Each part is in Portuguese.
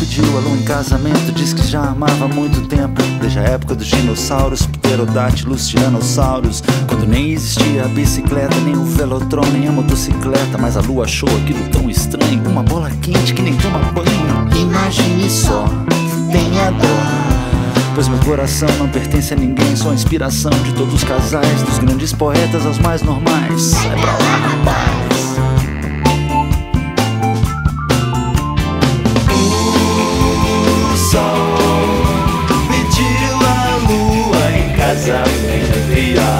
pediu a lua em casamento, diz que já amava há muito tempo, desde a época dos dinossauros, pterodátilos, tiranossauros, quando nem existia a bicicleta, nem o velotron, nem a motocicleta. Mas a lua achou aquilo tão estranho, uma bola quente que nem toma banho. Imagine só, tenha dó, pois meu coração não pertence a ninguém, sou a inspiração de todos os casais, dos grandes poetas aos mais normais. Sai pra lá, rapaz. O sol pediu a lua em casamento e a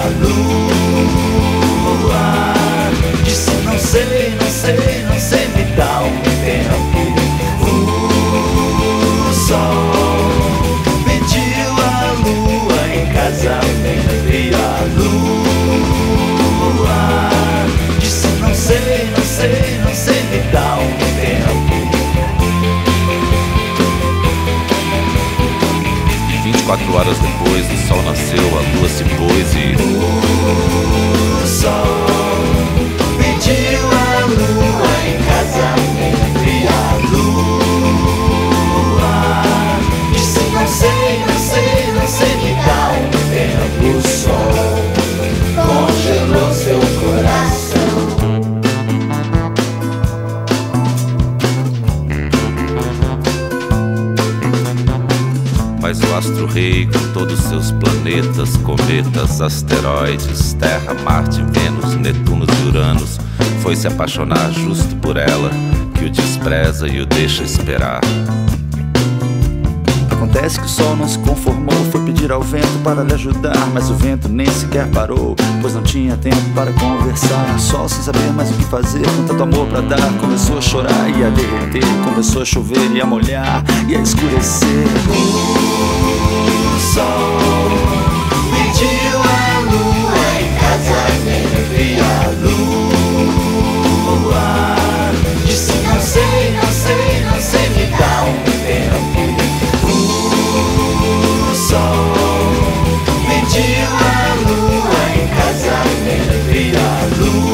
lua disse: não sei, não sei, não sei, me dá um tempo. O sol pediu a lua em casamento e a lua disse: não sei, não sei, não sei, me dá um tempo. 24 horas depois, o sol nasceu, a lua se pôs e... O sol pediu a lua em casamento e a lua disse: não sei, não sei, não sei, me dá um tempo. O sol congelou seu coração. Mas o astro-rei, com todos seus planetas, cometas, asteroides, Terra, Marte, Vênus, Netuno e Uranus, foi se apaixonar justo por ela, que o despreza e o deixa esperar. Acontece que o sol não se conformou, foi pedir ao vento para lhe ajudar, mas o vento nem sequer parou, pois não tinha tempo para conversar. O sol, sem saber mais o que fazer, com tanto amor para dar, começou a chorar e a derreter, começou a chover e a molhar e a escurecer. O sol pediu a lua em casamento e a lua disse: não sei, não sei, não sei, me dá um tempo. O sol pediu a lua em casamento e a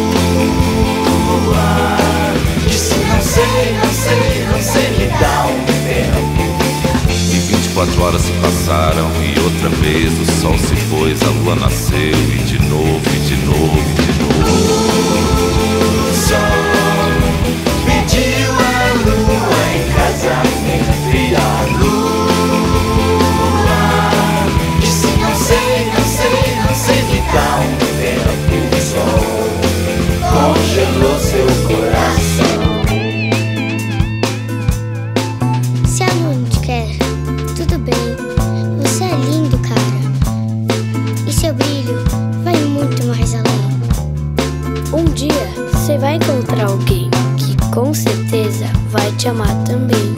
lua disse: não sei, não sei, não sei, me dá um tempo. E 24 horas se passaram e outra vez o sol se pôs, a lua nasceu e de novo, e de novo, e de novo. O sol pediu a lua em casamento e a lua disse: não sei, não sei, não sei, me dá um tempo. O sol congelou seu coração. Se a lua não te quer, tudo bem, você é lindo, cara, e seu brilho vai muito mais além. Um dia você vai encontrar alguém que com certeza vai te amar também.